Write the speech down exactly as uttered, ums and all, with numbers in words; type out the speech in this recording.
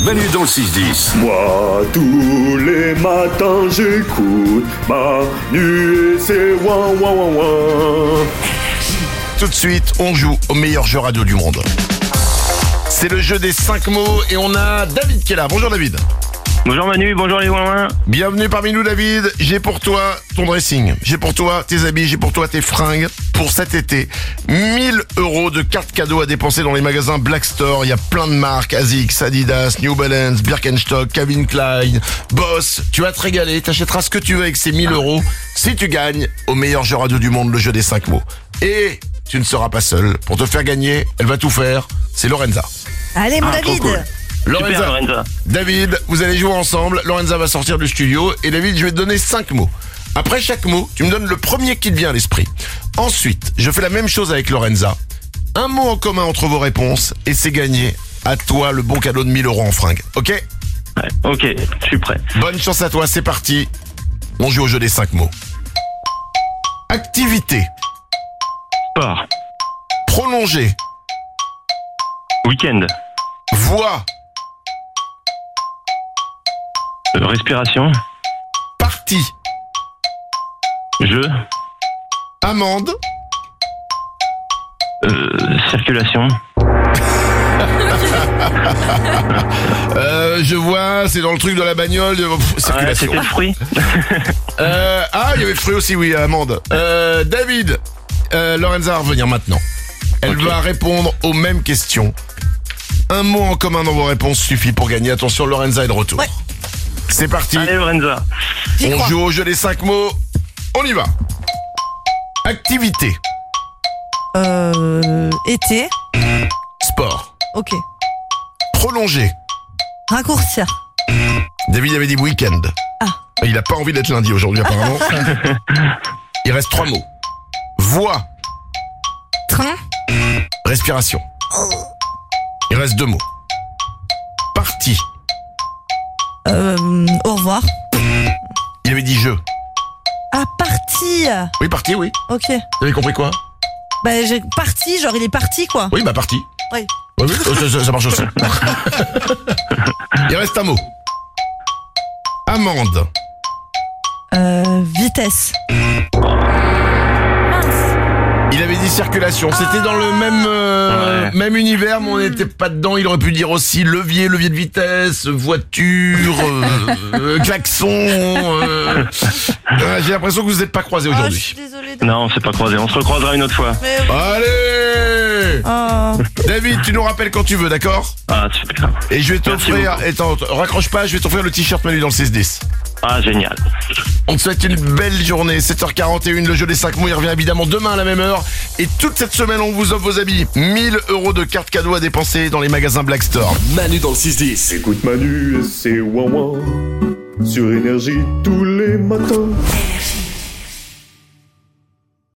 Manu dans le six dix. Moi, tous les matins, j'écoute Manu et c'est ouin ouin ouin ouin. Tout de suite, on joue au meilleur jeu radio du monde. C'est le jeu des cinq mots et on a David qui est là. Bonjour David. Bonjour Manu, bonjour les ouin. Bienvenue parmi nous David. J'ai pour toi ton dressing, j'ai pour toi tes habits, j'ai pour toi tes fringues pour cet été. mille euros de cartes cadeaux à dépenser dans les magasins Black Store. Il y a plein de marques, Asics, Adidas, New Balance, Birkenstock, Calvin Klein, Boss. Tu vas te régaler, t'achèteras ce que tu veux avec ces mille euros si tu gagnes au meilleur jeu radio du monde, le jeu des cinq mots. Et tu ne seras pas seul. Pour te faire gagner, elle va tout faire. C'est Lorenza. Allez mon Ah, David. trop cool. Lorenza, Super, Lorenza. David, vous allez jouer ensemble. Lorenza va sortir du studio et David, je vais te donner cinq mots. Après chaque mot, tu me donnes le premier qui te vient à l'esprit. Ensuite, je fais la même chose avec Lorenza. Un mot en commun entre vos réponses et c'est gagné. À toi le bon cadeau de mille euros en fringues. Ok ? Ouais, ok, je suis prêt. Bonne chance à toi, c'est parti. On joue au jeu des cinq mots. Activité. Sport. Prolongée. Week-end. Voix. Euh, respiration. Partie. Jeu. Amende. Euh, circulation. Euh, je vois, c'est dans le truc de la bagnole. De... Pff, Ouais, circulation. c'était le fruit. Euh, ah, il y avait fruit aussi, oui, amande. Euh, David, euh, Lorenza va revenir maintenant. Elle Ok. va répondre aux mêmes questions. Un mot en commun dans vos réponses suffit pour gagner. Attention, Lorenza est de retour. Ouais. C'est parti. Allez Lorenza. J'y On crois. joue au jeu des cinq mots. On y va. Activité. Euh, été. Sport. Ok. Prolongé. Raccourcir. David avait dit week-end. Ah. Il a pas envie d'être lundi aujourd'hui apparemment. Il reste trois mots. Voix. Train. Respiration. Il reste deux mots. Partie. Euh, au revoir. Il avait dit jeu. Ah, parti. Oui, partie, oui. Ok. Vous avez compris quoi? Bah, j'ai parti, genre il est parti quoi. Oui, bah partie. Oui. Oui, oui, ça, ça- ça marche aussi. Il reste un mot. Amende. Euh, vitesse. Mince. Il avait dit circulation. C'était dans le même euh, Ouais. même univers, mais on n'était pas dedans. Il aurait pu dire aussi levier, levier de vitesse, voiture, euh, euh, klaxon. euh. Euh, J'ai l'impression que vous n'êtes pas croisés Ah, je aujourd'hui. suis désolée. Non, on s'est pas croisé, on se recroisera une autre fois. Mais... Allez, Oh. David, tu nous rappelles quand tu veux, d'accord? Ah, super. Et je vais Merci t'offrir, beaucoup. attends, raccroche pas, je vais t'offrir le t-shirt Manu dans le six dix. Ah, génial. On te souhaite une belle journée, sept heures quarante et un, le jeu des cinq mots, il revient évidemment demain à la même heure. Et toute cette semaine, on vous offre vos habits. mille euros de cartes cadeaux à dépenser dans les magasins Black Store. Manu dans le six dix. Écoute Manu et c'est ouin ouin sur Énergie tous les matins.